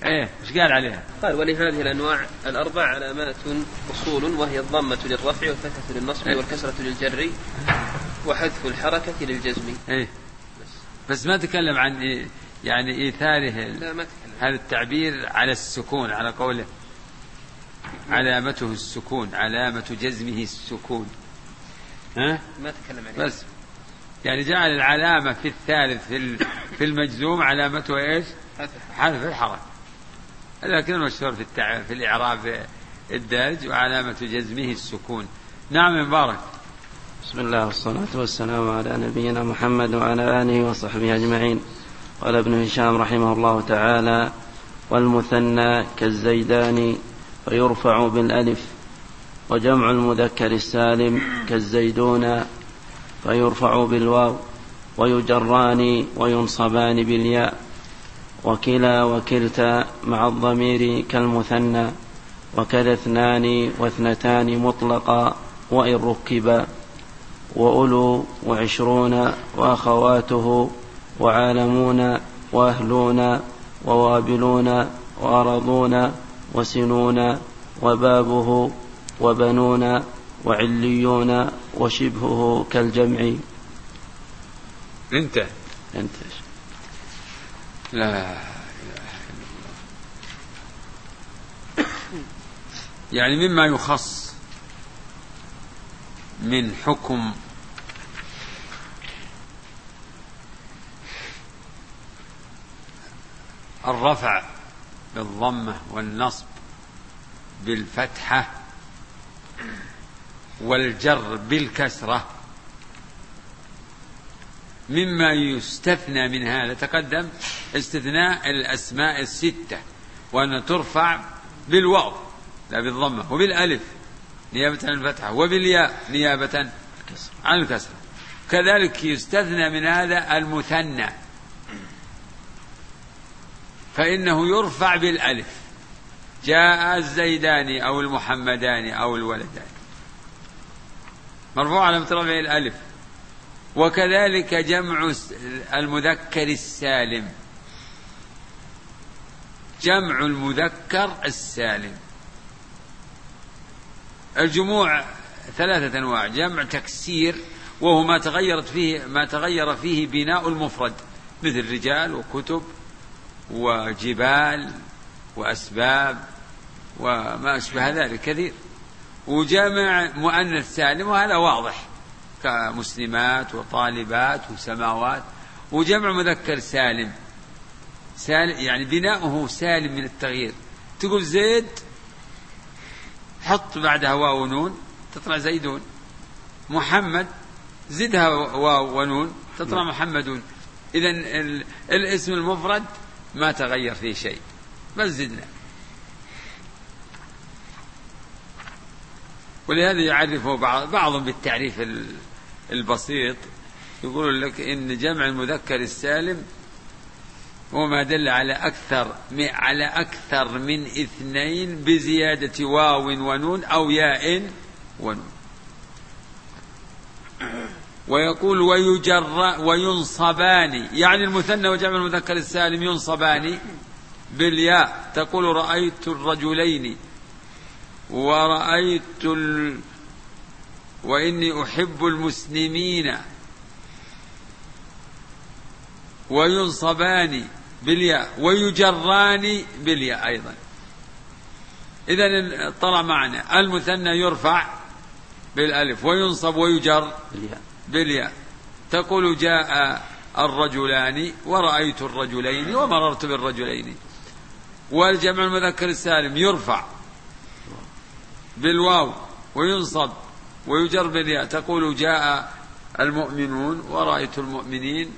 ايه ايش قال عليها؟ قال ولهذه الأنواع الأربع علامات أصول، وهي الضمة للرفع والفتحة للنصب والكسرة للجر وحذف الحركة للجزم. ايه بس ما تكلم عن إيه يعني إيثاره هذا التعبير على السكون، على قوله علامته السكون، علامة جزمه السكون، ها؟ ما تكلم عنه بس يعني جعل العلامة في الثالث في المجزوم علامته ايش؟ حذف الحركة، لكن المشهور في الإعراب الدارج وعلامة جزمه السكون. نعم مبارك. بسم الله والصلاة والسلام على نبينا محمد وعلى آله وصحبه أجمعين. قال ابن هشام رحمه الله تعالى: والمثنى كالزيدان فيرفع بالألف، وجمع المذكر السالم كالزيدون فيرفع بالواو، ويجران وينصبان بالياء، وكلا وكلتا مع الضمير كالمثنى، وكذا اثنان واثنتان مطلقا وإن ركبا، وأولو وعشرون وأخواته وعالمون وأهلون ووابلون وأرضون وسنون وبابه وبنون وعليون وشبهه كالجمع. انت لا إله إلا الله. يعني مما يخص من حكم الرفع بالضمة والنصب بالفتحة والجر بالكسرة، مما يستثنى من هذا تقدم استثناء الأسماء الستة، وأن ترفع بالواو لا بالضمة، وبالألف نيابة عن الفتحة، وبالياء نيابة عن الكسرة. كذلك يستثنى من هذا المثنى، فإنه يرفع بالألف، جاء الزيدان أو المحمدان أو الولدان، مرفوع على رفعه الألف. وكذلك جمع المذكر السالم، جمع المذكر السالم. الجموع ثلاثة أنواع: جمع تكسير وهو ما تغير فيه بناء المفرد، مثل رجال وكتب وجبال وأسباب وما أشبه ذلك كثير. وجمع مؤنث سالم وهذا واضح كمسلمات وطالبات وسماوات. وجمع مذكر سالم يعني بناؤه سالم من التغيير. تقول زيد حط بعدها واو ونون تطلع زيدون. محمد زدها واو ونون تطلع محمدون. إذن الاسم المفرد ما تغير فيه شيء، بس زدنا. ولهذا يعرفه بعضهم بالتعريف البسيط، يقول لك إن جمع المذكر السالم هو ما دل على أكثر من اثنين بزيادة واو ونون أو ياء ونون. ويقول وينصبان، يعني المثنى وجمع المذكر السالم ينصبان بالياء. تقول رأيت الرجلين ورأيت وإني أحب المسلمين، وينصبان بالياء ويجران بالياء أيضا. إذن طلع معنا المثنى يرفع بالألف وينصب ويجر بالياء. تقول جاء الرجلان ورأيت الرجلين ومررت بالرجلين. والجمع المذكر السالم يرفع بالواو وينصب ويجر بالياء. تقول جاء المؤمنون ورأيت المؤمنين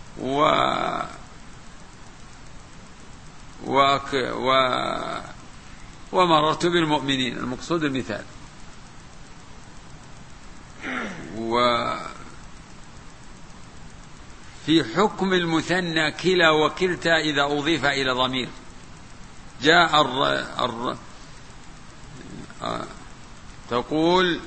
ومررت بالمؤمنين، المقصود المثال. وفي حكم المثنى كلا وكلتا إذا أضيف إلى ضمير. جاء تقول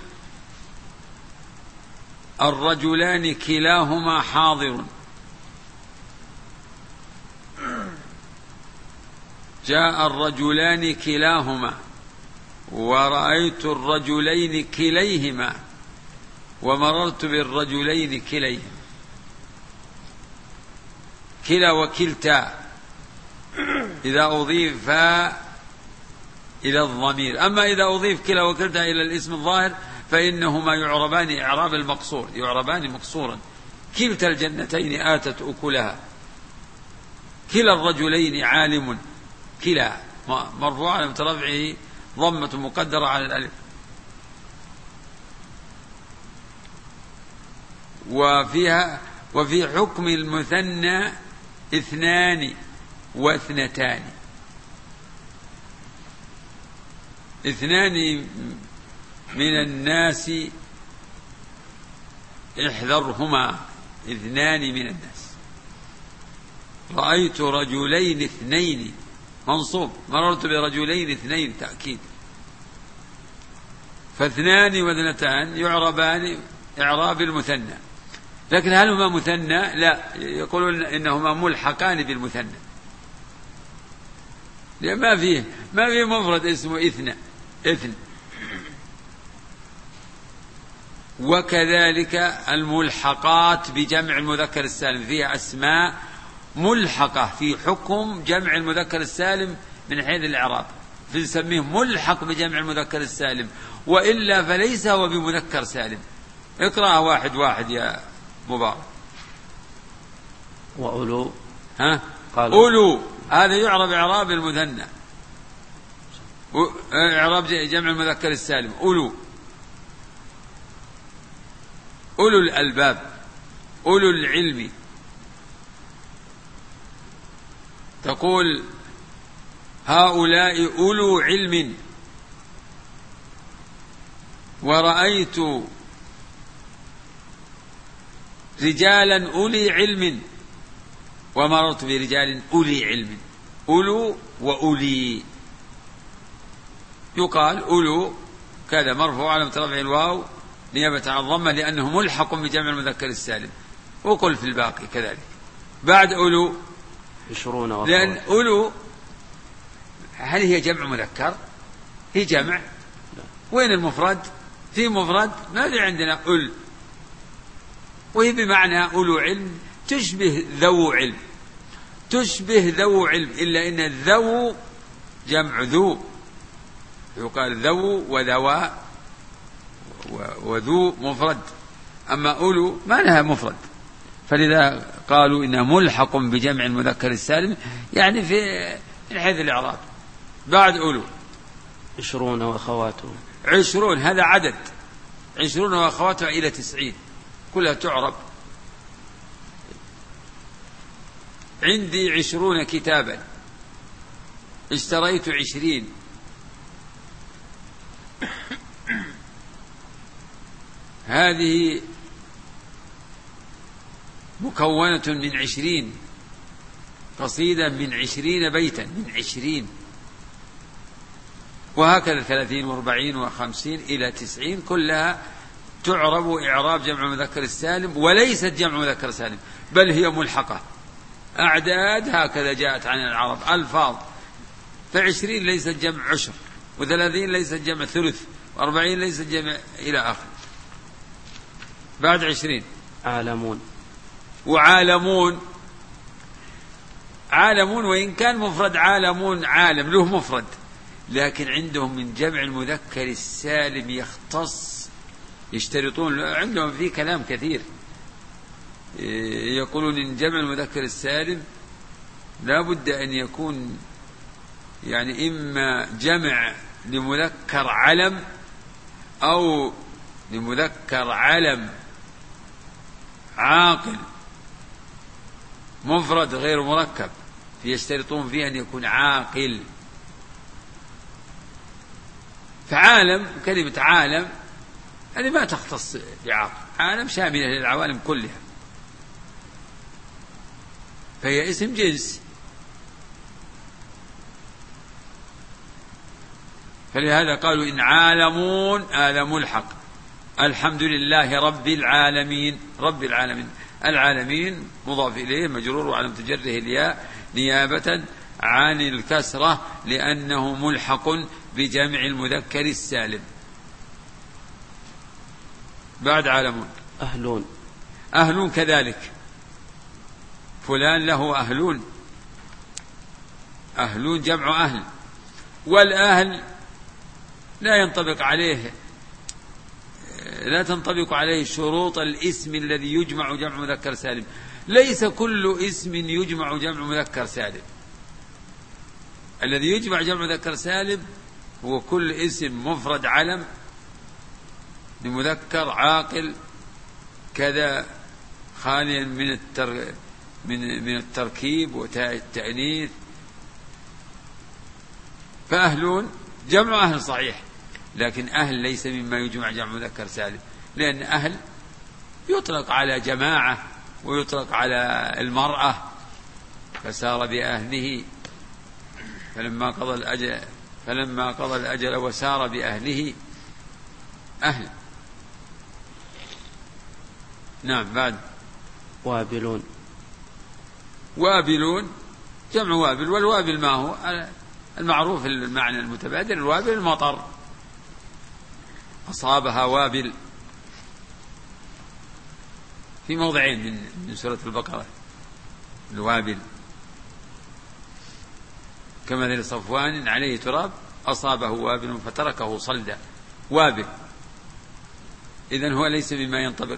الرجلان كلاهما حاضر. جاء الرجلان كلاهما ورأيت الرجلين كليهما ومررت بالرجلين كليهما. كلا وكلتا إذا أضيف إلى الضمير، أما إذا أضيف كلا وكلتا إلى الاسم الظاهر فإنهما يعربان إعراب المقصور، يعربان مقصورا. كلتا الجنتين آتت أكلها، كلا الرجلين عالم، كلا مرفوع على رفعه ضمة مقدرة على الألف. وفي حكم المثنى اثنان واثنتان، اثنان من الناس احذرهما، اثنان من الناس. رأيت رجلين اثنين منصوب، مررت برجلين اثنين تأكيد. فاثنان واثنتان يعربان إعراب المثنى، لكن هل هما مثنى؟ لا، يقولون إنهما ملحقان بالمثنى، لأن ما فيه مفرد اسمه اثن. وكذلك الملحقات بجمع المذكر السالم، فيها أسماء ملحقة في حكم جمع المذكر السالم من حيث الإعراب، فنسميه ملحق بجمع المذكر السالم، وإلا فليس هو بمذكر سالم. اقرأ واحد واحد يا مبارك. وأولو أولو هذا يعرب إعراب المثنى، إعراب جمع المذكر السالم. أولو الألباب، أولو العلم. تقول هؤلاء أولو علم، ورأيت رجالا أولي علم ومررت برجال أولي علم. أولو وأولي، يقال أولو كذا مرفوع على رفعه الواو نيابة عن الضمة لأنه ملحق بجمع المذكر السالم. وقل في الباقي كذلك. بعد أولو 20 لأن أولو هل هي جمع مذكر؟ هي جمع. لا. وين المفرد؟ في مفرد ما في عندنا أول، وهي بمعنى أولو علم، تشبه ذو علم، تشبه ذو علم، إلا إن الذو جمع ذو، يقال ذو وذوا وذو مفرد، أما أولو ما لها مفرد، فلذا قالوا إنها ملحق بجمع المذكر السالم، يعني في من حيث الإعراب. بعد أولو 20 وأخواته، 20 هذا عدد، 20 وأخواته إلى 90 كلها تعرب. عندي 20 كتابا، اشتريت 20، هذه مكونة من 20 قصيدة، من 20 بيتا، من 20، وهكذا 30 و40 و50 إلى 90 كلها تعرب إعراب جمع مذكر السالم، وليست جمع مذكر سالم بل هي ملحقة. أعداد هكذا جاءت عن العرب، ألفاظ، ف20 ليست جمع عشر، و30 ليست جمع ثلث، و40 ليست جمع إلى آخر. بعد 20 عالمون، وعالمون، عالمون وإن كان مفرد عالمون، عالم له مفرد، لكن عندهم من جمع المذكر السالم يختص، يشترطون، عندهم فيه كلام كثير، يقولون إن جمع المذكر السالم لا بد أن يكون يعني إما جمع لمذكر علم أو لمذكر علم عاقل مفرد غير مركب، يشترطون فيه أن يكون عاقل. فعالم، كلمة عالم هذه ما تختص بعاقل، عالم شاملة للعوالم كلها، فهي اسم جنس. فلهذا قالوا إن عالمون هذا ملحق. الحمد لله رب العالمين، رب العالمين، العالمين مضاف إليه مجرور وعلامة جره الياء نيابة عن الكسرة لأنه ملحق بجمع المذكر السالم. بعد عالمون. أهلون. أهلون كذلك، فلان له أهلون، أهلون جمع أهل، والأهل لا ينطبق عليه، لا تنطبق عليه شروط الاسم الذي يجمع جمع مذكر سالم. ليس كل اسم يجمع جمع مذكر سالم. الذي يجمع جمع مذكر سالم هو كل اسم مفرد علم لمذكر عاقل كذا خاليا من التركيب وتاء التأنيث. فأهلون جمع أهل صحيح، لكن أهل ليس مما يجمع جمع مذكر سالم، لأن أهل يطلق على جماعة ويطلق على المرأة، فسار بأهله فلما قضى الأجل وسار بأهله أهل. نعم. بعد. وابلون. وابلون جمع وابل، والوابل ما هو المعروف المعنى المتبادل، الوابل المطر، أصابها وابل في موضعين من سورة البقرة. الوابل كمثل صفوان عليه تراب أصابه وابل فتركه صلدا. وابل إذن هو ليس بما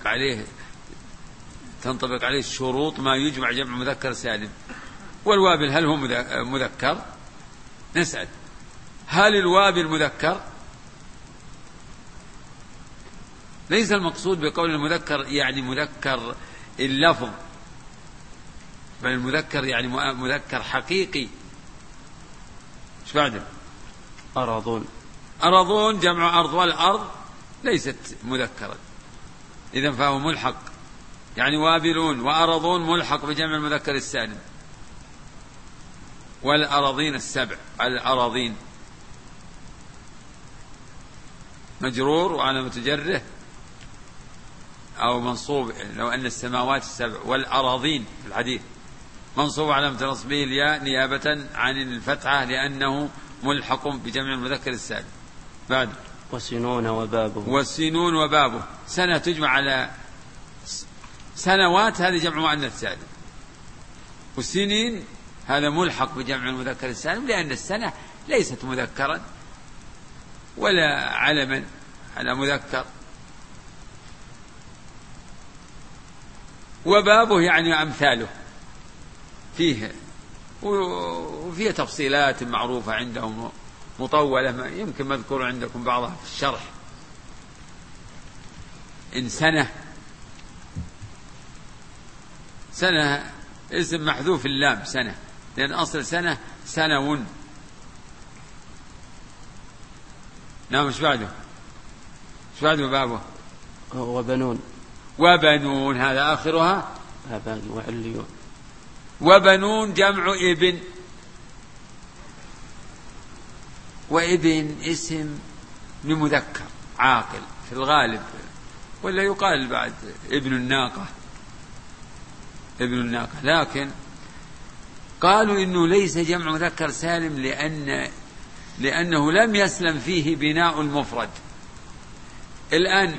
تنطبق عليه شروط ما يجمع جمع مذكر سالم. والوابل هل هو مذكر؟ نسأل هل الوابل مذكر؟ ليس المقصود بقول المذكر يعني مذكر اللفظ، بل المذكر يعني مذكر حقيقي. ايش بعده؟ أرضون. أرضون جمع أرض، والأرض ليست مذكرا، إذن فهو ملحق، يعني وابلون وأرضون ملحق بجمع المذكر السالم. والأراضين السبع، الأراضين مجرور وعلامة جره أو منصوب، لو أن السماوات السبع، والأراضين في الحديث منصوب علامة نصبه الياء نيابة عن الفتحة لأنه ملحق بجمع المذكر السالم. بعد. وسنون وبابه. والسنون وبابه، سنة تجمع على سنوات، هذا جمع مؤنث سالم. والسنين هذا ملحق بجمع المذكر السالم، لأن السنة ليست مذكرا ولا علما على مذكر. وبابه يعني أمثاله، فيه وفيه تفصيلات معروفة عندهم مطولة، يمكن مذكور عندكم بعضها في الشرح. إن سنة اسم محذوف اللام سنة، لأن أصل سنة سنون. نعم. ايش بعده؟ ايش بعده بابه؟ وبنون. وبنون هذا آخرها أبان وعليون. وبنون جمع ابن، وابن اسم لمذكر عاقل في الغالب، ولا يقال بعد ابن الناقة، ابن الناقة، لكن قالوا إنه ليس جمع مذكر سالم لأنه لم يسلم فيه بناء المفرد. الآن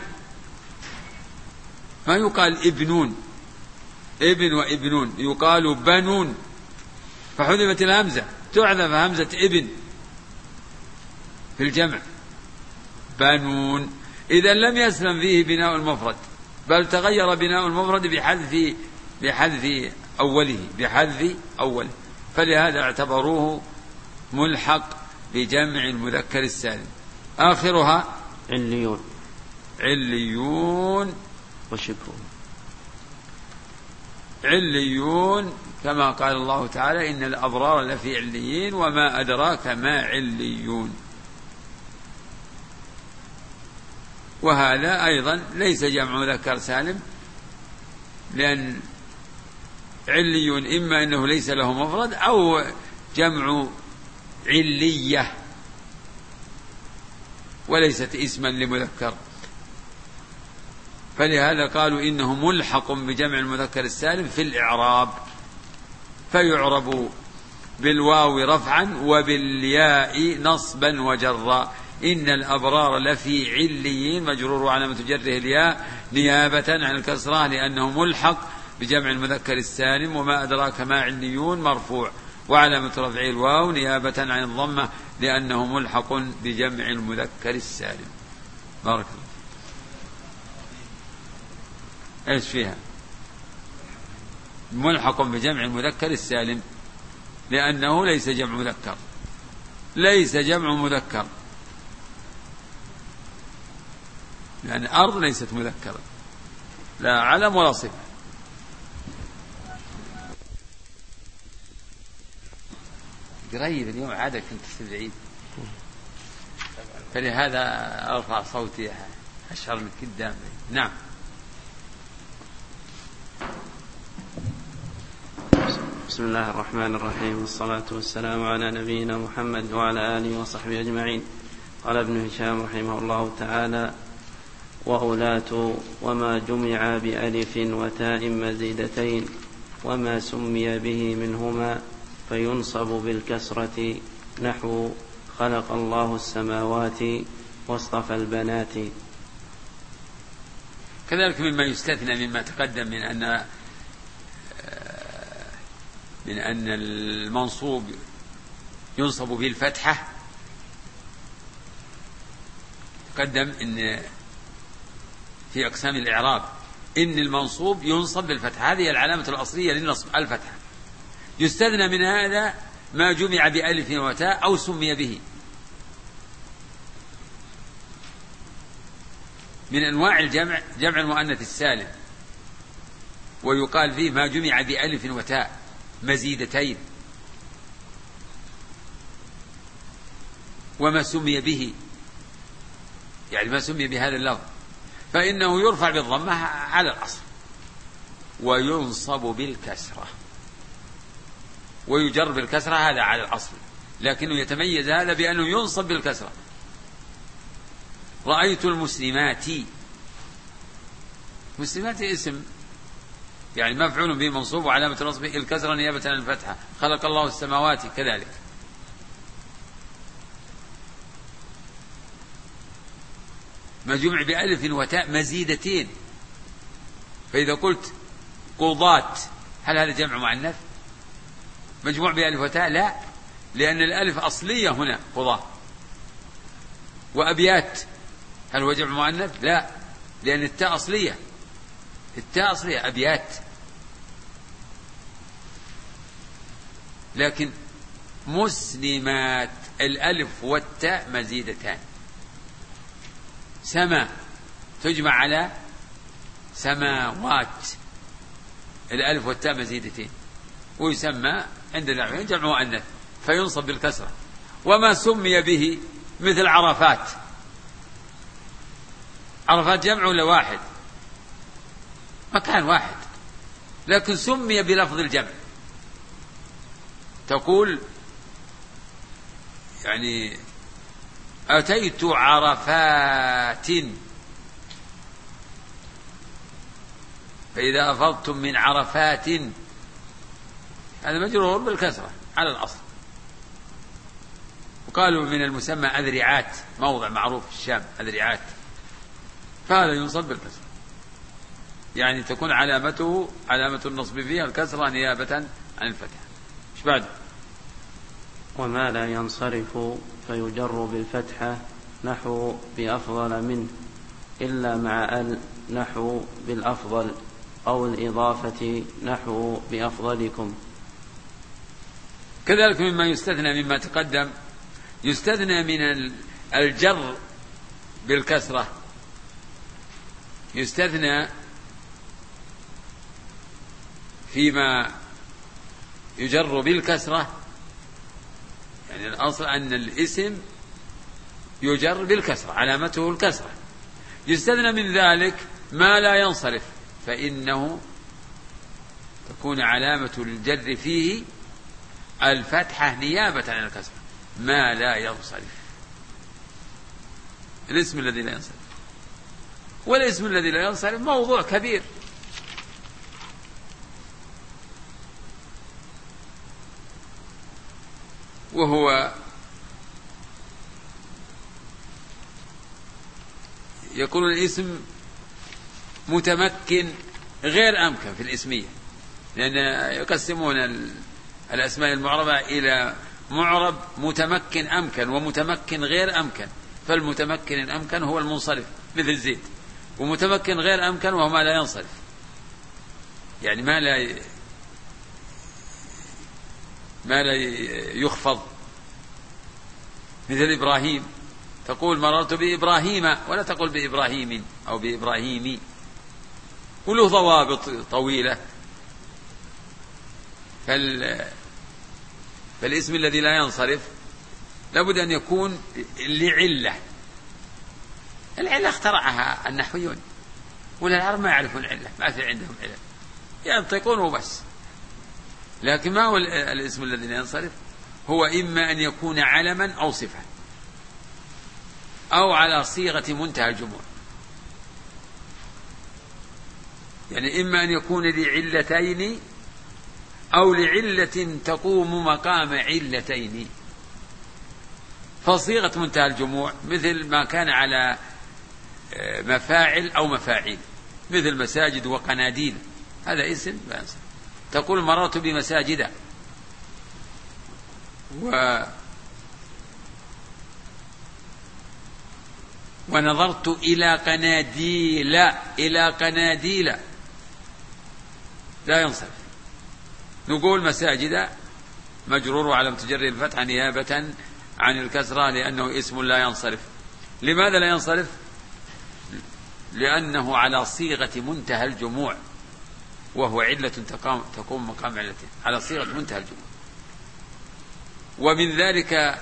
ما يقال ابنون، ابن وابنون، يقال بنون، فحذفت الهمزة، تعذف همزة ابن في الجمع، بنون. إذا لم يسلم فيه بناء المفرد، بل تغير بناء المفرد بحذف أوله، فلهذا اعتبروه ملحق بجمع المذكر السالم. آخرها عليون وشبهه. عليون كما قال الله تعالى إن الأبرار لفي عليين وما أدراك ما عليون. وهذا أيضا ليس جمع مذكر سالم، لأن عليون إما أنه ليس له مفرد أو جمع علية وليست اسما لمذكر، فلهذا قالوا إنه ملحق بجمع المذكر السالم في الإعراب، فيعرب بالواو رفعا وبالياء نصبا وجرا. إن الأبرار لفي عليين مجرور علامة جره الياء نيابة عن الكسرة لأنه ملحق بجمع المذكر السالم. وما أدراك ما عليون مرفوع وعلامة رفعه الواو نيابة عن الضمة لأنه ملحق بجمع المذكر السالم. بارك الله. ايش فيها؟ ملحق بجمع المذكر السالم لأنه ليس جمع مذكر، ليس جمع مذكر، لأن أرض ليست مذكرة لا علم ولا صفة. قريب اليوم عادة كنت استبعيد، فلهذا أرفع صوتي أشعر من قدام. نعم. بسم الله الرحمن الرحيم، والصلاة والسلام على نبينا محمد وعلى آله وصحبه أجمعين. قال ابن هشام رحمه الله تعالى: وأولاة وما جمع بألف وتاء مزيدتين وما سمي به منهما فينصب بالكسرة نحو خلق الله السماوات واصطفى البنات. كذلك مما يستثنى مما تقدم من أن المنصوب ينصب بالفتحة. تقدم إن في أقسام الإعراب إن المنصوب ينصب بالفتحة، هذه العلامة الأصلية للنصب الفتحة. يستثنى من هذا ما جمع بألف وتاء أو سمي به من أنواع الجمع، جمع المؤنث السالم، ويقال فيه ما جمع بألف وتاء مزيدتين وما سمي به، يعني ما سمي بهذا اللفظ، فإنه يرفع بالضمة على الأصل وينصب بالكسرة ويجر بالكسرة، هذا على الأصل، لكنه يتميز هذا بأنه ينصب بالكسرة. رأيت المسلمات، مسلمات اسم يعني مفعول به منصوب وعلامة نصبه الكسرة نيابة عن الفتحة. خلق الله السماوات كذلك. ما جمع بألف وتاء مزيدتين، فإذا قلت قضاة هل هذا جمع مؤنث مجموع بألف وتاء؟ لا، لأن الألف أصلية هنا قضاة. وأبيات هل هو جمع مؤنث؟ لا، لأن التاء أصلية، التاء أصلية أبيات. لكن مسلمات الألف والتاء مزيدتان. سما تجمع على سماوات، الألف والتاء مزيدتين، ويسمى عند النحويين جمع مؤنث فينصب بالكسرة. وما سمي به مثل عرفات، عرفات جمع ولا واحد؟ مكان واحد، لكن سمي بلفظ الجمع. تقول يعني أتيت عرفات، فإذا أفضتم من عرفات، هذا مجرور بالكسرة على الأصل. وقالوا من المسمى أذرعات، موضع معروف في الشام أذرعات، فهذا ينصب بالكسرة، يعني تكون علامته علامة النصب فيها الكسرة نيابة عن الفتح. ايش بعد؟ وما لا ينصرف فيجر بالفتحة نحو بأفضل منه إلا مع ال نحو بالأفضل، أو الإضافة نحو بأفضلكم. كذلك مما يستثنى مما تقدم، يستثنى من الجر بالكسرة، يستثنى فيما يجر بالكسرة، يعني الأصل أن الاسم يجر بالكسرة علامته الكسرة. يستثنى من ذلك ما لا ينصرف، فإنه تكون علامة الجر فيه الفتحة نيابة عن الكسرة. ما لا ينصرف، الاسم الذي لا ينصرف، والاسم الذي لا ينصرف موضوع كبير. وهو يكون الاسم متمكن غير أمكن في الاسمية، لأن يقسمون الأسماء المعربة إلى معرب متمكن أمكن ومتمكن غير أمكن. فالمتمكن الأمكن هو المنصرف مثل زيد، ومتمكن غير أمكن وهو ما لا ينصرف، يعني ما لا يخفض، مثل إبراهيم تقول مررت بإبراهيم ولا تقول بإبراهيم أو بإبراهيمي، وله ضوابط طويلة. فالاسم الذي لا ينصرف لابد أن يكون لعلة. العلة اخترعها النحويون، ولا العرب ما يعرفون العلة، ما في عندهم علة، ينطقون وبس. لكن ما هو الاسم الذي لا ينصرف؟ هو إما أن يكون علما أو صفة أو على صيغة منتهى الجموع، يعني إما أن يكون لعلتين أو لعلة تقوم مقام علتين. فصيغة منتهى الجموع مثل ما كان على مفاعل أو مفاعيل، مثل مساجد وقناديل، هذا اسم لا ينصرف. تقول مررت بمساجد ونظرت إلى قناديل لا ينصرف. نقول مساجد مجرور وعلامة جره الفتح نيابة عن الكسرة لأنه اسم لا ينصرف. لماذا لا ينصرف؟ لأنه على صيغة منتهى الجموع، وهو علة تقوم مقام علته، على صيغة منتهى الجموع. ومن ذلك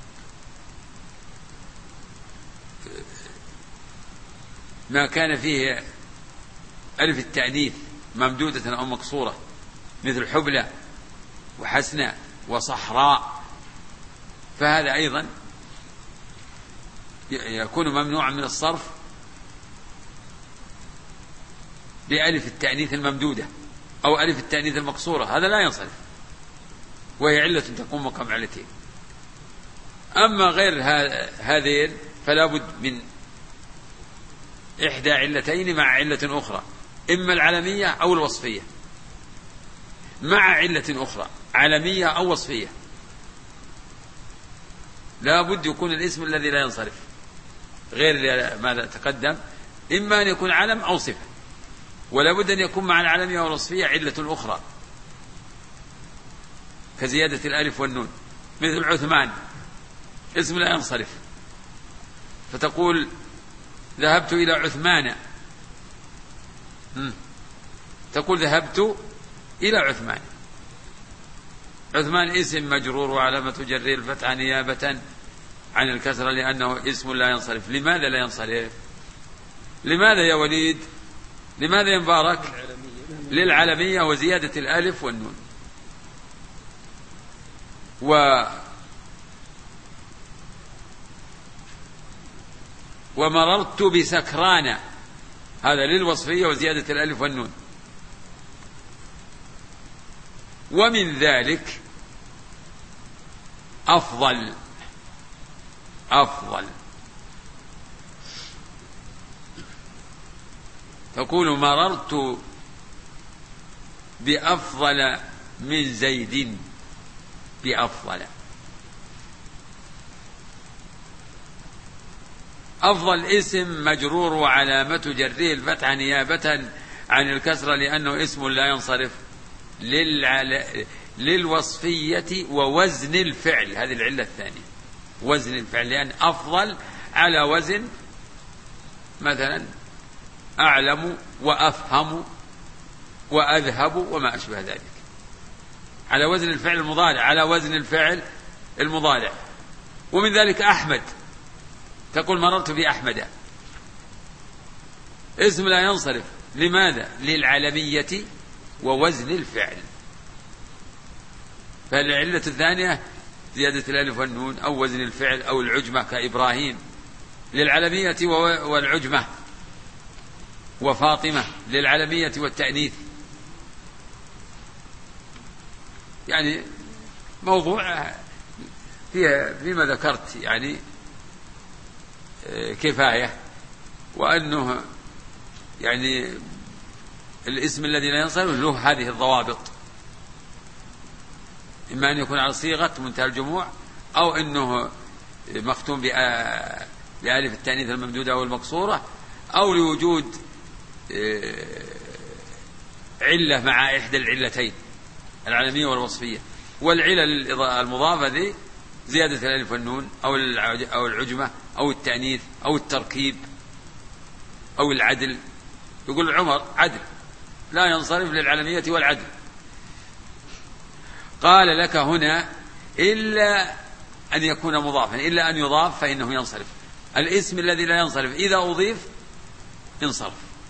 ما كان فيه ألف التأنيث ممدودة أو مقصورة، مثل حبلى وحسنى وصحراء، فهذا أيضا يكون ممنوعا من الصرف بألف التأنيث الممدودة أو ألف التأنيث المقصورة، هذا لا ينصرف، وهي علة تقوم مقام علتين. أما غير هذين فلا بد من إحدى علتين مع علة أخرى، إما العلمية أو الوصفية، مع علة أخرى علمية أو وصفية. لا بد يكون الاسم الذي لا ينصرف غير ما تقدم، إما أن يكون علم أو صفة، ولا بد أن يكون مع العلمية والوصفية علة أخرى كزيادة الألف والنون، مثل عثمان اسم لا ينصرف، فتقول ذهبت إلى عثمان، تقول ذهبت إلى عثمان. عثمان اسم مجرور وعلامة جره الفتح نيابة عن الكسرة لأنه اسم لا ينصرف. لماذا لا ينصرف؟ لماذا يا وليد؟ لماذا يا مبارك؟ للعلمية وزيادة الألف والنون. ومررت بسكران، هذا للوصفية وزيادة الألف والنون. ومن ذلك أفضل تقول مررت بأفضل من زيد، بأفضل. أفضل اسم مجرور وعلامة جره الفتح نيابة عن الكسرة لأنه اسم لا ينصرف للوصفية ووزن الفعل، هذه العلة الثانية، وزن الفعل، لأن أفضل على وزن مثلا أعلم وأفهم وأذهب وما أشبه ذلك، على وزن الفعل المضارع، على وزن الفعل المضارع. ومن ذلك أحمد، تقول مررت بأحمد، اسم لا ينصرف. لماذا؟ للعلمية ووزن الفعل. فالعلة الثانية زيادة الألف والنون أو وزن الفعل أو العجمة كإبراهيم، للعلمية والعجمة. وفاطمة للعلمية والتأنيث. يعني موضوع فيما ذكرت يعني كفاية، وأنه يعني الاسم الذي لا ينصرف له هذه الضوابط، إما أن يكون على صيغة منتهى الجموع، أو أنه مختوم بألف التأنيث الممدودة أو المقصورة، أو لوجود علة مع إحدى العلتين العلمية والوصفية. والعلل المضافة ذي زيادة الألف والنون أو العجمة أو التأنيث أو التركيب أو العدل. يقول عمر عدل لا ينصرف للعلمية والعدل. قال لك هنا إلا أن يكون مضافا، إلا أن يضاف فإنه ينصرف. الاسم الذي لا ينصرف إذا أضيف انصرف،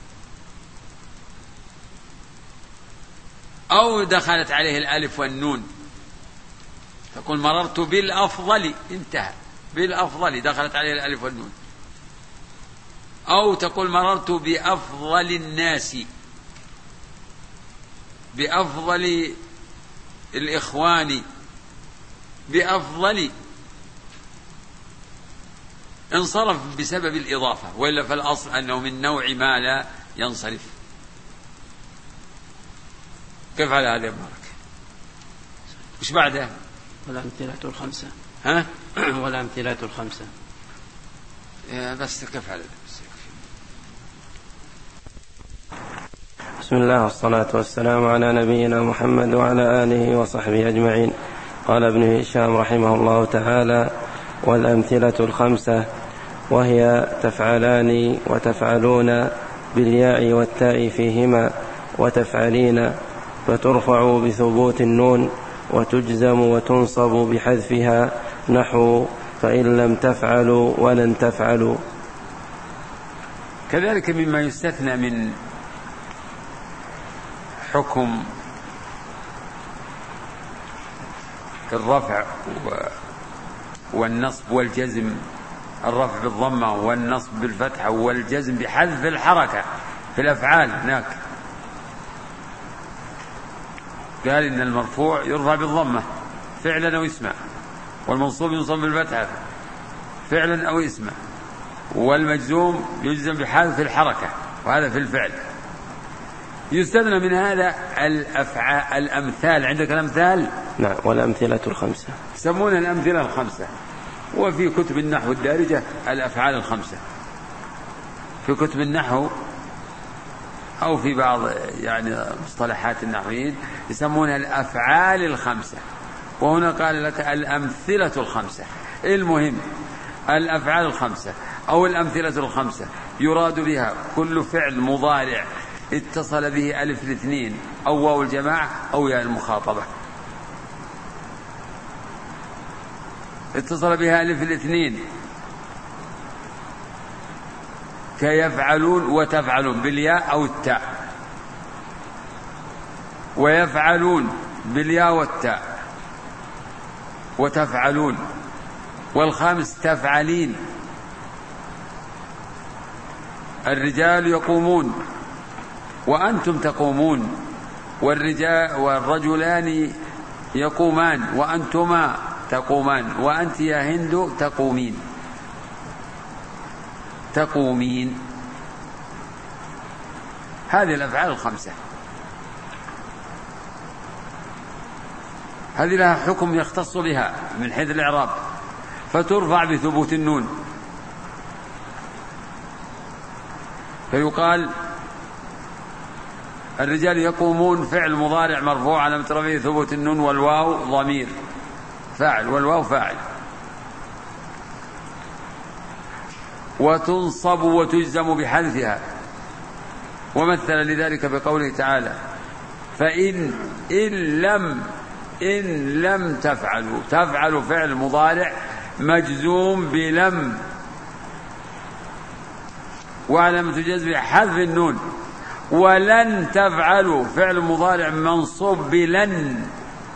أو دخلت عليه الألف والنون، تقول مررت بالأفضل، انتهى، بالأفضل دخلت عليه الألف والنون. أو تقول مررت بأفضل الناس، بأفضل الإخوان، بأفضل، انصرف بسبب الإضافة، وإلا فالأصل أنه من نوع ما لا ينصرف. كيف على هذا يا مبارك؟ وش بعده؟ والأمثلة الخمسة. ها؟ والأمثلة الخمسة. بس كيف على بسم الله والصلاة والسلام على نبينا محمد وعلى آله وصحبه أجمعين. قال ابن هشام رحمه الله تعالى: والأمثلة الخمسة، وهي تفعلان وتفعلون بالياء والتاء فيهما، وتفعلين، فترفع بثبوت النون، وتجزم وتنصب بحذفها، نحو فإن لم تفعلوا ولن تفعلوا. كذلك مما يستثنى من حكم الرفع والنصب والجزم، الرفع بالضمة والنصب بالفتحة والجزم بحذف الحركة في الأفعال. هناك قال إن المرفوع يرفع بالضمة فعلا أو اسما، والمنصوب ينصب بالفتحة فعلا أو اسما، والمجزوم يجزم بحذف الحركة، وهذا في الفعل. يستثنى من هذا الأمثال. عندك الأمثال؟ نعم. والأمثلة الخمسة يسمونها الأمثلة الخمسة. وفي كتب النحو الدارجة الأفعال الخمسة، في كتب النحو أو في بعض يعني مصطلحات النحويين يسمونها الأفعال الخمسة، وهنا قال لك الأمثلة الخمسة. المهم الأفعال الخمسة أو الأمثلة الخمسة يراد بها كل فعل مضارع اتصل به ألف الاثنين أو واو الجماعة أو ياء المخاطبة. اتصل بها ألف الاثنين كيفعلون وتفعلون بالياء أو التاء، ويفعلون بالياء والتاء، وتفعلون. والخامس تفعلين. الرجال يقومون وأنتم تقومون، والرجلان يقومان وأنتما تقومان، وأنت يا هند تقومين. تقومين. هذه الأفعال الخمسة، هذه لها حكم يختص بها من حيث الإعراب، فترفع بثبوت النون، فيقال الرجال يقومون فعل مضارع مرفوع على رفعه ثبوت النون، والواو ضمير فاعل، والواو فاعل. وتنصب وتجزم بحذفها، ومثل لذلك بقوله تعالى: فإن لم تفعلوا. تفعل فعل مضارع مجزوم بلم، وعلامة جزمه حذف النون. ولن تفعلوا فعل مضارع منصوب بلن،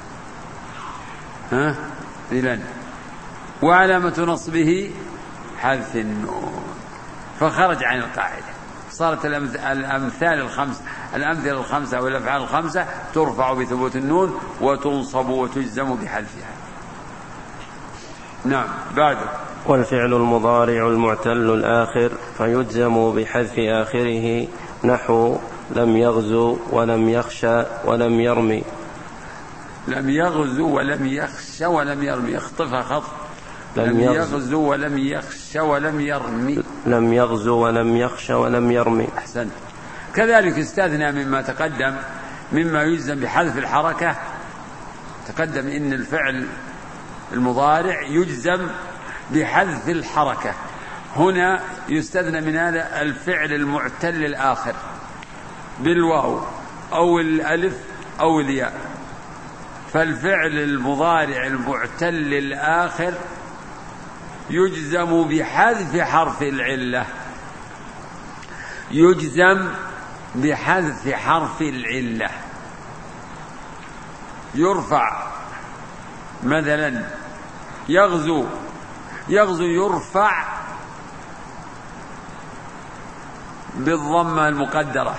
بلن، وعلامة نصبه حذف النون، فخرج عن القاعدة. صارت الأمثلة الخمسة والأفعال الخمسة ترفع بثبوت النون وتنصب وتجزم بحذفها. نعم. بعد. والفعل المضارع المعتل الآخر فيجزم بحذف آخره، نحو لم يغزو ولم يخشى ولم يرمي. لم يغزو ولم يخشى ولم يرمي، اخطفها خط. لم يغزو ولم يخشى ولم يرمي. لم يغزو ولم يخشى ولم يرمي. أحسنت. كذلك استثنى مما تقدم مما يجزم بحذف الحركة. تقدم إن الفعل المضارع يجزم بحذف الحركة، هنا يستثنى من هذا الفعل المعتل الآخر بالواو أو الألف أو الياء. فالفعل المضارع المعتل الآخر يجزم بحذف حرف العلة، يجزم بحذف حرف العلة. يرفع مثلا يغزو، يغزو يرفع بالضمة المقدرة.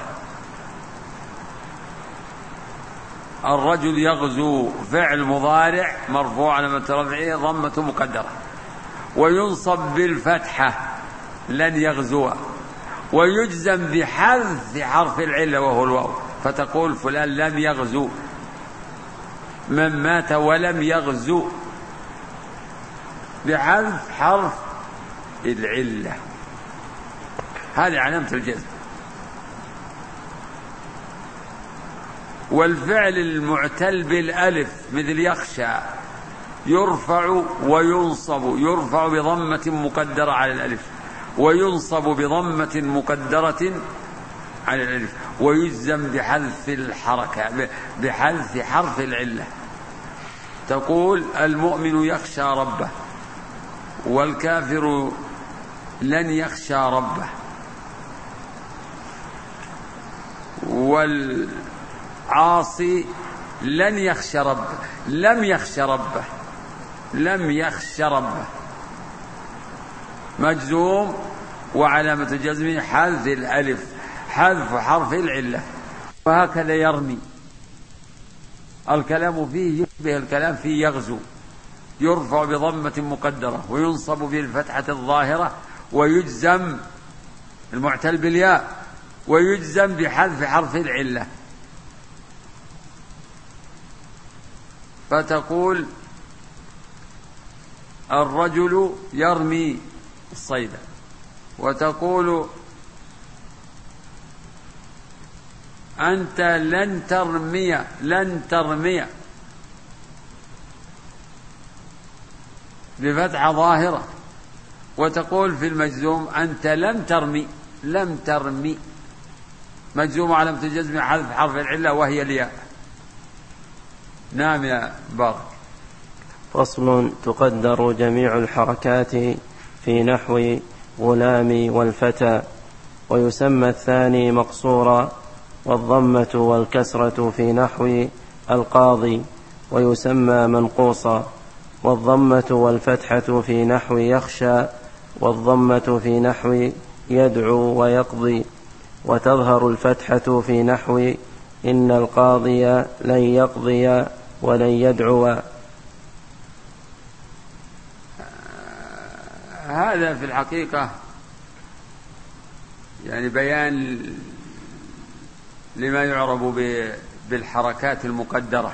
الرجل يغزو فعل مضارع مرفوع علامة رفعه ضمة مقدرة، وينصب بالفتحة لن يغزو، ويجزم بحذف حرف العلة وهو الواو، فتقول فلان لم يغزو، من مات ولم يغزو، بحذف حرف العلة. هذه علامة الجزم. والفعل المعتل بالألف مثل يخشى يرفع وينصب، يرفع بضمة مقدرة على الألف، وينصب بضمة مقدرة على الألف، ويجزم بحذف الحركة بحذف حرف العلة. تقول المؤمن يخشى ربه، والكافر لن يخشى ربه، والعاصي لن يخشى ربه، لم يخشى ربه، لم يخشى ربه، مجزوم وعلامة جزمه حذف الألف، حذف حرف العلة. وهكذا يرمي، الكلام فيه يشبه الكلام في يغزو، يرفع بضمة مقدرة وينصب بالفتحة الظاهرة، ويجزم المعتل بالياء، ويجزم بحذف حرف العلة. فتقول الرجل يرمي الصيد، وتقول أنت لن ترمي، لن ترمي بفتحة ظاهرة، وتقول في المجزوم أنت لم ترمي، لم ترمي، مجزوم علامة الجزم حذف حرف العلة وهي الياء. نعم يا بارك. فصل. تقدر جميع الحركات في نحو غلامي والفتى، ويسمى الثاني مقصورا، والضمة والكسرة في نحو القاضي، ويسمى منقوصا، والضمة والفتحة في نحو يخشى، والضمة في نحو يدعو ويقضي، وتظهر الفتحة في نحو إن القاضي لن يقضي ولن يدعو. هذا في الحقيقة يعني بيان لما يعرب بالحركات المقدرة،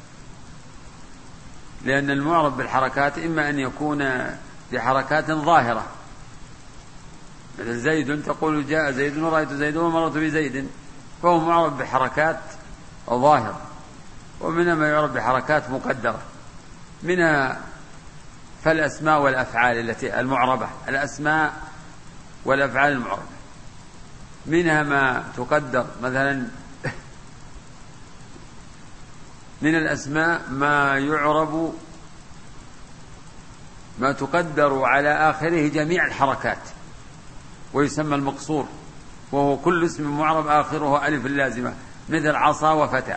لأن المعرب بالحركات إما أن يكون بحركات ظاهرة، مثل زيد تقول جاء زيد ورأيت زيد ومررت بزيد، فهو معرب بحركات ظاهرة. ومنها ما يعرب بحركات مقدرة، منها فالأسماء والأفعال التي المعربة، الأسماء والأفعال المعربة، منها ما تقدر مثلا من الأسماء ما يعرب ما تقدر على آخره جميع الحركات ويسمى المقصور، وهو كل اسم معرب آخره ألف اللازمة، مثل عصا وفتى،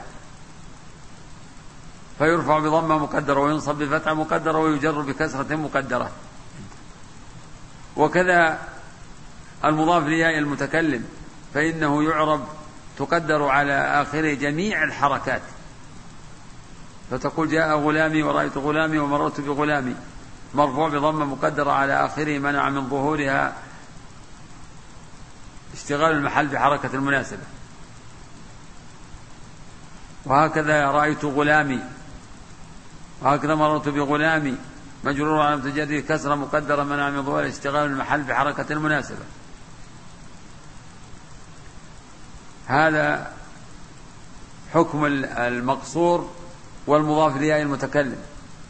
فيرفع بضمة مقدرة وينصب بفتحة مقدرة ويجر بكسرة مقدرة. وكذا المضاف لياء المتكلم فإنه يعرب تقدر على آخره جميع الحركات، فتقول جاء غلامي ورأيت غلامي ومررت بغلامي، مرفوع بضمة مقدرة على آخره منع من ظهورها اشتغال المحل بحركة المناسبة. وهكذا رأيت غلامي، وهكذا مررت بغلامي مجرور على متجرد كسرة مقدرة منع من ظهور اشتغال المحل بحركة المناسبة. هذا حكم المقصور والمضاف إليه المتكلم.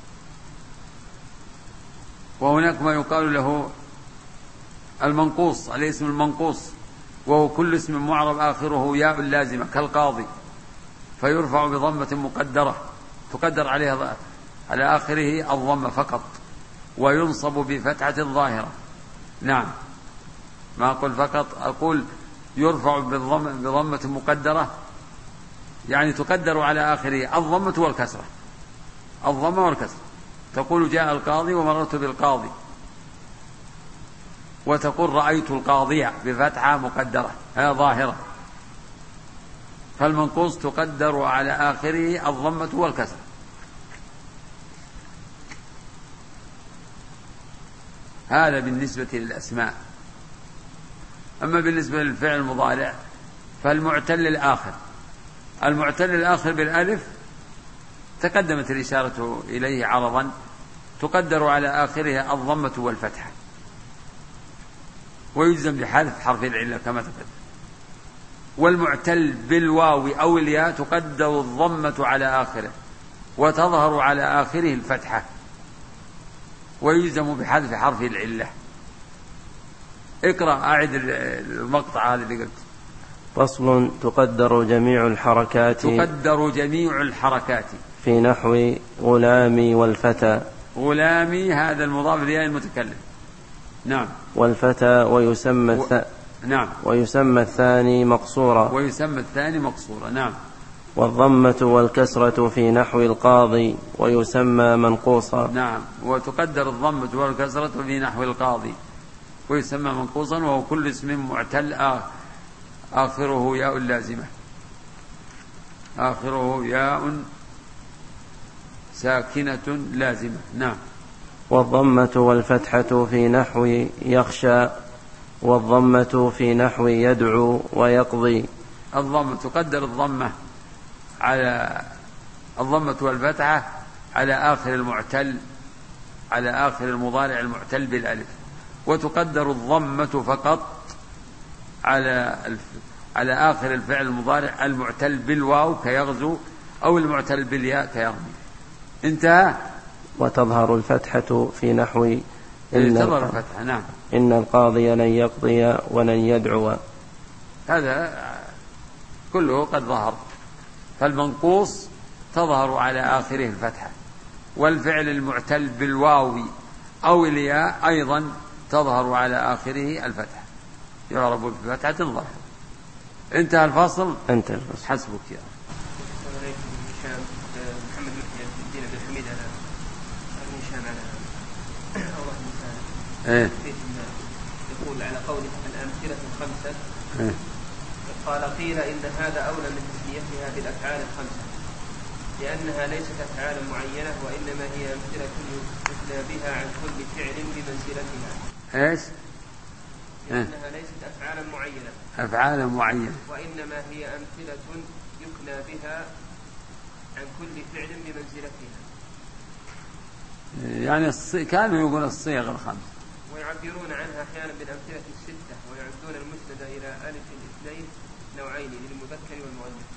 وهناك ما يقال له المنقوص، الاسم المنقوص، وهو كل اسم معرب آخره ياء لازمة كالقاضي، فيرفع بضمة مقدرة تقدر عليها على آخره الضمة فقط، وينصب بفتحة ظاهرة. نعم، ما أقول فقط، أقول يرفع بضمة مقدرة، يعني تقدر على آخره الضمة والكسرة، الضمة والكسرة. تقول جاء القاضي ومررت بالقاضي، وتقول رأيت القاضية بفتحة مقدرة ظاهرة. فالمنقوص تقدر على آخره الضمة والكسرة. هذا بالنسبة للأسماء. أما بالنسبة للفعل المضارع فالمعتل الآخر، المعتل الآخر بالألف تقدمت الإشارة إليه عرضا، تقدر على آخرها الضمة والفتحة، ويجزم بحذف حرف العلة كما تقدم. والمعتل بالواو أو الياء تقدر الضمة على آخره وتظهر على آخره الفتحة، ويجزم بحذف حرف العلة. اقرأ، أعد المقطع هذا اللي قلت. فصل: تقدر جميع الحركات، تقدر جميع الحركات في نحو غلامي والفتى. غلامي هذا المضاف إليه المتكلم. نعم. والفتى ويسمى نعم. ويسمى الثاني مقصورا. ويسمى الثاني مقصورا. نعم. والضمة والكسرة في نحو القاضي ويسمى منقوصا. نعم. وتقدر الضمة والكسرة في نحو القاضي ويسمى منقوصا، وهو كل اسم معتل آخره ياء لازمة، آخره ياء ساكنة لازمة. نعم. والضمة والفتحة في نحو يخشى، والضمة في نحو يدعو ويقضي. الضمة تقدر الضمة على الضمة والفتحة على آخر المعتل، على آخر المضارع المعتل بالألف، وتقدر الضمة فقط على آخر الفعل المضارع المعتل بالواو كيغزو، أو المعتل بالياء كيرمي. انتهى. وتظهر الفتحة في نحو تظهر الفتحة. نعم. إن القاضي لن يقضي ولن يدعو. هذا كله قد ظهر. فالمنقوص تظهر على آخره الفتحة، والفعل المعتل بالواو أو الياء أيضا تظهر على آخره الفتحة، يعرب بفتحة ظاهرة. انتهى الفصل. انتهى الفصل. حسبك يا محمد الدين عبد الحميد على هشام على الله المثال. يقول على قوله الأمثلة الخمسة. قال: قيل إن هذا أولى من تسميتها بالأفعال الخمسة، لأنها ليست أفعالا معينة، وإنما هي أمثلة يثنى بها عن كل فعل بمنزلتها. ايش؟ لأنها ليست أفعالا معينة، أفعالا معينة، وإنما هي أمثلة يثنى بها عن كل فعل بمنزلتها. يعني كانوا يقول الصيغ الخمس، ويعبرون عنها أحيانا بالأمثلة الستة، ويعدون المسند إلى ألف الاثنين نوعين للمذكر والمؤنث.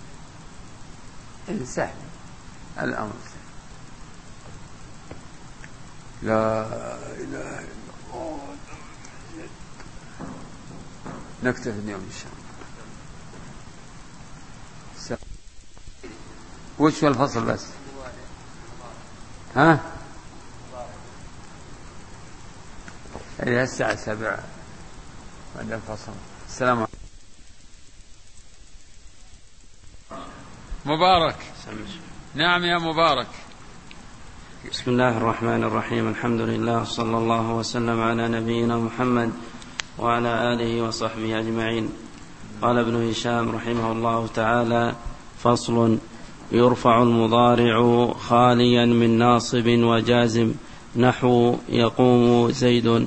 سهل الأمر سهل. لا إله إلا الله. نكتفي اليوم إن شاء الله. وش الفصل بس؟ ها؟ إلى الساعة 7 بعد الفصل. السلام عليكم. مبارك. نعم يا مبارك. بسم الله الرحمن الرحيم. الحمد لله، صلى الله وسلم على نبينا محمد وعلى آله وصحبه أجمعين. قال ابن هشام رحمه الله تعالى: فصل: يرفع المضارع خاليا من ناصب وجازم نحو يقوم زيد.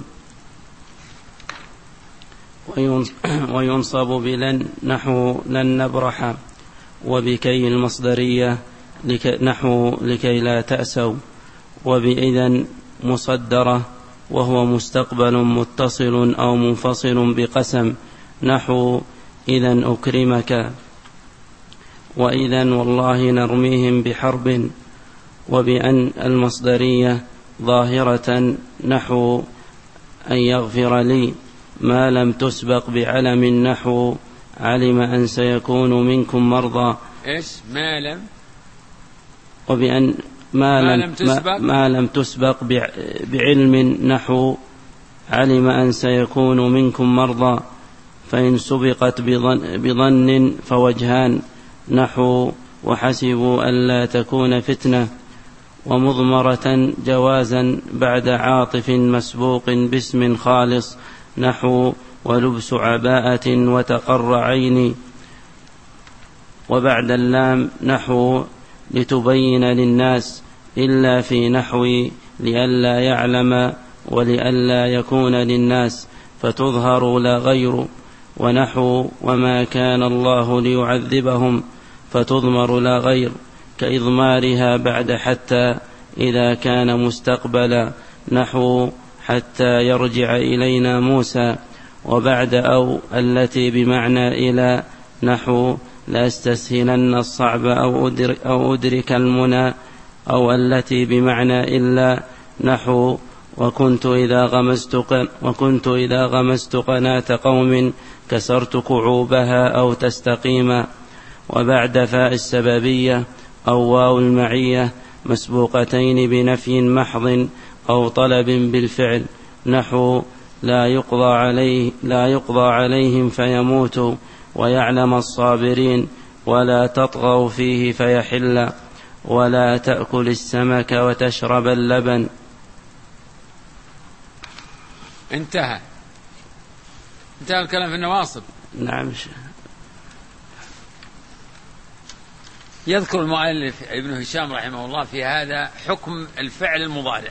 وينصب بلن نحو لن نبرح. وبكي المصدرية نحو لكي لا تأسوا. وبإذن مصدرة وهو مستقبل متصل أو منفصل بقسم نحو إذن أكرمك. وإذن والله نرميهم بحرب. وبأن المصدرية ظاهرة نحو أن يغفر لي ما لم تسبق بعلم نحو علم أن سيكون منكم مرضى. إيش ما لم؟ وبأن ما لم تسبق بعلم نحو علم أن سيكون منكم مرضى. فإن سبقت بظن فوجهان نحو وحسبوا ألا تكون فتنة. ومضمرة جوازا بعد عاطف مسبوق باسم خالص نحو ولبس عباءة وتقر عيني. وبعد اللام نحو لتبين للناس إلا في نحو لئلا يعلم ولئلا يكون للناس فتظهر لا غير. ونحو وما كان الله ليعذبهم فتضمر لا غير كإضمارها بعد حتى إذا كان مستقبلا نحو حتى يرجع إلينا موسى. وبعد أو التي بمعنى إلى نحو لأستسهلن الصعب أو أدرك المنى. أو التي بمعنى إلا نحو وكنت إذا غمست قناة قوم كسرت كعوبها أو تستقيما. وبعد فاء السببية أو واو المعية مسبوقتين بنفي محض أو طلب بالفعل نحو لا يقضى عليهم فيموتوا ويعلم الصابرين ولا تطغوا فيه فيحل ولا تأكل السمك وتشرب اللبن. انتهى الكلام في النواصب. نعم. يذكر المؤلف ابن هشام رحمه الله في هذا حكم الفعل المضارع.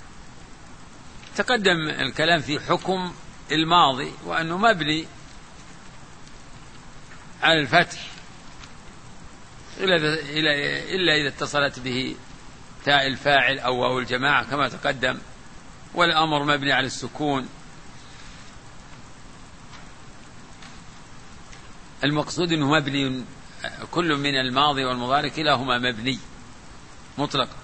تقدم الكلام في حكم الماضي وأنه مبني على الفتح إلا إذا اتصلت به تاء الفاعل أو واو الجماعة كما تقدم. والأمر مبني على السكون. المقصود أنه مبني كل من الماضي والمضارع كلاهما مبني مطلقا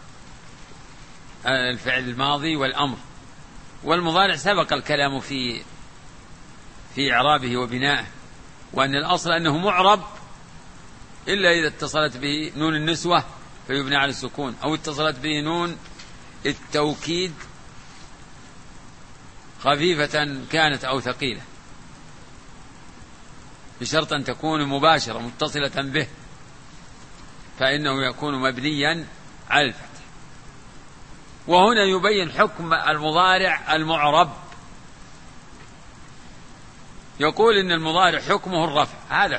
الفعل الماضي والأمر. والمضارع سبق الكلام في إعرابه وبنائه وأن الأصل أنه معرب إلا إذا اتصلت به نون النسوة فيبنى على السكون أو اتصلت به نون التوكيد خفيفة كانت أو ثقيلة بشرط أن تكون مباشرة متصلة به فإنه يكون مبنيا على الفتح. وهنا يبين حكم المضارع المعرب. يقول إن المضارع حكمه الرفع. هذا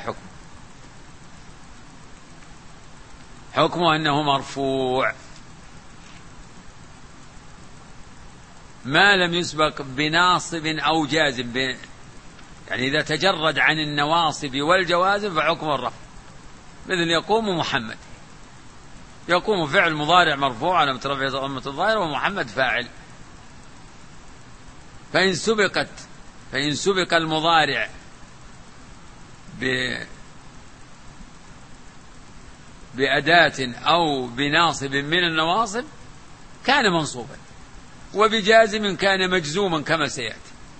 حكمه أنه مرفوع ما لم يسبق بناصب أو جازم يعني إذا تجرد عن النواصب والجوازم فحكمه الرفع. مثل يقوم محمد. يقوم فعل مضارع مرفوع على رفعه ضمة الظاهر ومحمد فاعل. فإن سبق المضارع بأداة أو بناصب من النواصب كان منصوبا وبجازم كان مجزوما كما سيأتي.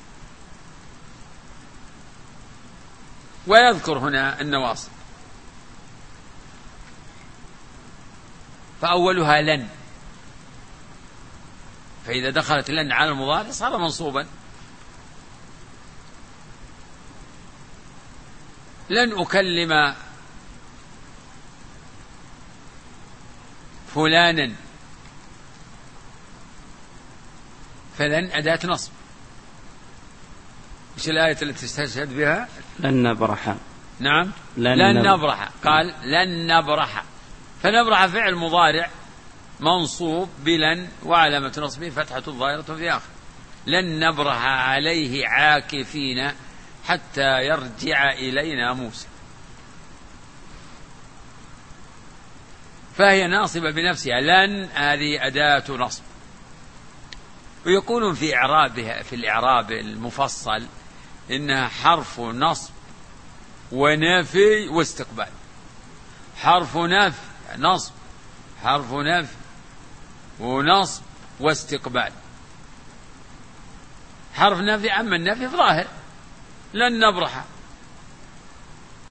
ويذكر هنا النواصب فأولها لن. فإذا دخلت لن على المضارع صار منصوبا. لن أكلم فلانا فلن أداة نصب. إيش الآية التي تستشهد بها؟ لن نبرح. نعم لن نبرح. قال لن نبرح. فنبرح فعل مضارع منصوب بلن وعلامة نصبه فتحة ظاهرة في آخر. لن نبرح عليه عاكفين حتى يرجع إلينا موسى، فهي ناصبة بنفسها. لن هذه أداة نصب. ويقولون في إعرابها في الإعراب المفصل إنها حرف نصب ونفي واستقبال. حرف نفي نصب، حرف نفي ونصب واستقبال. حرف نفي أما النفي ظاهر لن نبرح،